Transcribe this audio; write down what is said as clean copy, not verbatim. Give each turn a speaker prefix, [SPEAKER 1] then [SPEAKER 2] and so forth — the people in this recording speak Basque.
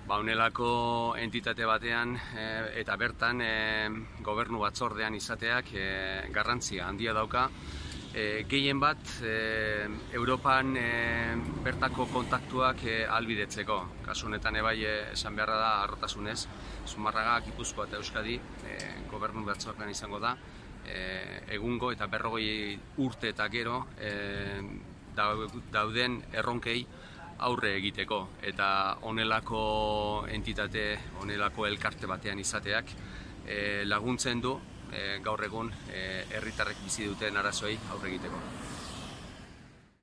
[SPEAKER 1] Honelako entitate batean eta bertan gobernu batzordean izateak garrantzia handia dauka. Gehien bat Europan bertako kontaktuak ahalbidetzeko. Kasu honetan ebai esan beharra da harrotasunez, Zumarraga, Gipuzkoa eta Euskadi gobernu batzordean izango da. Egungo eta 40 urte eta gero dauden erronkei aurre egiteko, eta honelako entitate, honelako elkarte batean izateak laguntzen du gaur egun herritarrek bizi duten arazoei aurre egiteko.